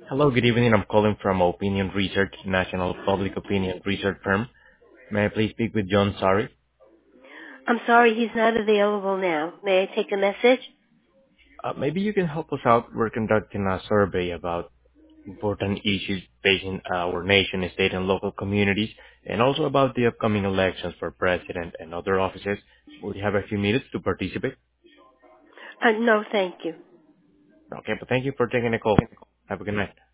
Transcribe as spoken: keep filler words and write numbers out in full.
Hello, good evening. I'm calling from Opinion Research, national public opinion research firm. May I please speak with John Sari? I'm sorry, he's not available now. May I take a message? Uh, maybe you can help us out. We're conducting a survey about important issues facing our nation, state, and local communities, and also about the upcoming elections for president and other offices. Would you have a few minutes to participate? Uh, no, thank you. Okay, but thank you for taking the call. Have a good night.